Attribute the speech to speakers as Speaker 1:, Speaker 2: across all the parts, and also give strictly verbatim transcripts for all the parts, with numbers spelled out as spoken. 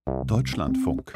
Speaker 1: Deutschlandfunk.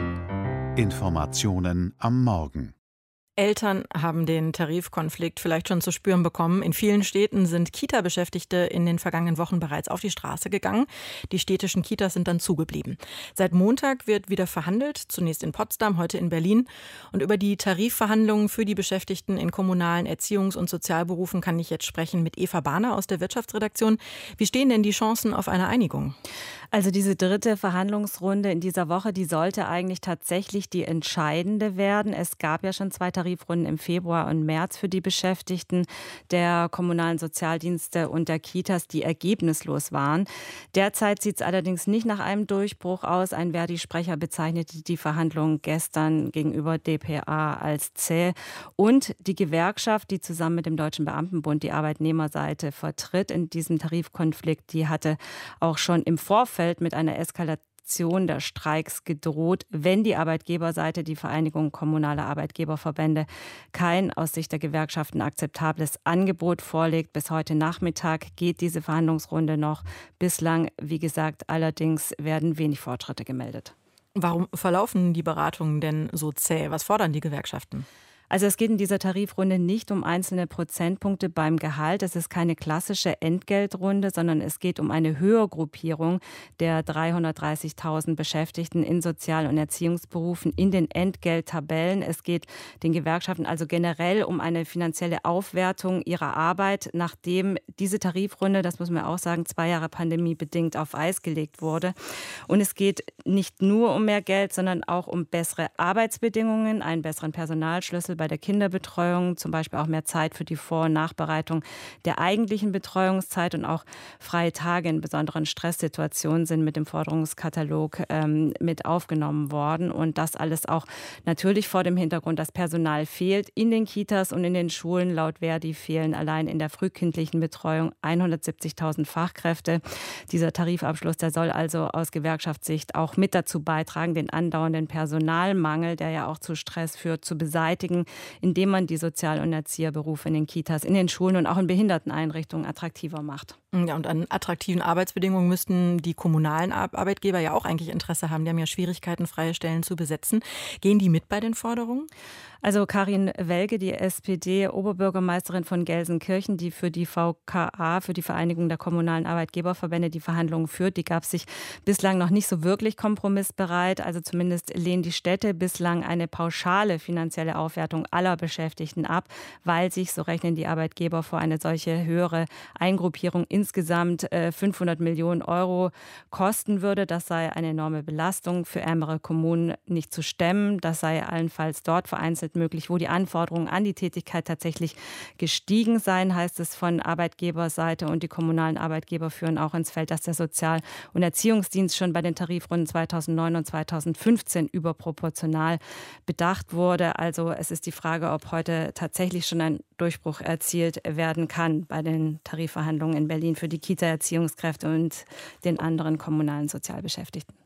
Speaker 1: Informationen am Morgen.
Speaker 2: Eltern haben den Tarifkonflikt vielleicht schon zu spüren bekommen. In vielen Städten sind Kita-Beschäftigte in den vergangenen Wochen bereits auf die Straße gegangen. Die städtischen Kitas sind dann zugeblieben. Seit Montag wird wieder verhandelt, zunächst in Potsdam, heute in Berlin. Und über die Tarifverhandlungen für die Beschäftigten in kommunalen Erziehungs- und Sozialberufen kann ich jetzt sprechen mit Eva Bahner aus der Wirtschaftsredaktion. Wie stehen denn die Chancen auf eine Einigung?
Speaker 3: Also diese dritte Verhandlungsrunde in dieser Woche, die sollte eigentlich tatsächlich die entscheidende werden. Es gab ja schon zwei Tarifrunden im Februar und März für die Beschäftigten der kommunalen Sozialdienste und der Kitas, die ergebnislos waren. Derzeit sieht es allerdings nicht nach einem Durchbruch aus. Ein Verdi-Sprecher bezeichnete die Verhandlungen gestern gegenüber d p a als zäh. Und die Gewerkschaft, die zusammen mit dem Deutschen Beamtenbund die Arbeitnehmerseite vertritt in diesem Tarifkonflikt, die hatte auch schon im Vorfeld mit einer Eskalation der Streiks gedroht, wenn die Arbeitgeberseite, die Vereinigung kommunaler Arbeitgeberverbände, kein aus Sicht der Gewerkschaften akzeptables Angebot vorlegt. Bis heute Nachmittag geht diese Verhandlungsrunde noch. Bislang, wie gesagt, allerdings werden wenig Fortschritte gemeldet.
Speaker 2: Warum verlaufen die Beratungen denn so zäh? Was fordern die Gewerkschaften?
Speaker 3: Also es geht in dieser Tarifrunde nicht um einzelne Prozentpunkte beim Gehalt. Es ist keine klassische Entgeltrunde, sondern es geht um eine Höhergruppierung der dreihundertdreißigtausend Beschäftigten in Sozial- und Erziehungsberufen in den Entgelttabellen. Es geht den Gewerkschaften also generell um eine finanzielle Aufwertung ihrer Arbeit, nachdem diese Tarifrunde, das muss man auch sagen, zwei Jahre pandemiebedingt auf Eis gelegt wurde. Und es geht nicht nur um mehr Geld, sondern auch um bessere Arbeitsbedingungen, einen besseren Personalschlüssel bei der Kinderbetreuung, zum Beispiel auch mehr Zeit für die Vor- und Nachbereitung der eigentlichen Betreuungszeit und auch freie Tage in besonderen Stresssituationen sind mit dem Forderungskatalog ähm, mit aufgenommen worden. Und das alles auch natürlich vor dem Hintergrund, dass Personal fehlt in den Kitas und in den Schulen. Laut Verdi fehlen allein in der frühkindlichen Betreuung hundertsiebzigtausend Fachkräfte. Dieser Tarifabschluss, der soll also aus Gewerkschaftssicht auch mit dazu beitragen, den andauernden Personalmangel, der ja auch zu Stress führt, zu beseitigen, indem man die Sozial- und Erzieherberufe in den Kitas, in den Schulen und auch in Behinderteneinrichtungen attraktiver macht.
Speaker 2: Ja, und an attraktiven Arbeitsbedingungen müssten die kommunalen Arbeitgeber ja auch eigentlich Interesse haben. Die haben ja Schwierigkeiten, freie Stellen zu besetzen. Gehen die mit bei den Forderungen?
Speaker 3: Also Karin Welge, die S P D-Oberbürgermeisterin von Gelsenkirchen, die für die V K A, für die Vereinigung der kommunalen Arbeitgeberverbände, die Verhandlungen führt, die gab sich bislang noch nicht so wirklich kompromissbereit. Also zumindest lehnen die Städte bislang eine pauschale finanzielle Aufwertung aller Beschäftigten ab, weil sich, so rechnen die Arbeitgeber, vor eine solche höhere Eingruppierung insgesamt fünfhundert Millionen Euro kosten würde. Das sei eine enorme Belastung für ärmere Kommunen nicht zu stemmen. Das sei allenfalls dort vereinzelt möglich, wo die Anforderungen an die Tätigkeit tatsächlich gestiegen seien, heißt es von Arbeitgeberseite. Und die kommunalen Arbeitgeber führen auch ins Feld, dass der Sozial- und Erziehungsdienst schon bei den Tarifrunden zweitausendneun und zweitausendfünfzehn überproportional bedacht wurde. Also es ist die Frage, ob heute tatsächlich schon ein Durchbruch erzielt werden kann bei den Tarifverhandlungen in Berlin für die Kita-Erziehungskräfte und den anderen kommunalen Sozialbeschäftigten.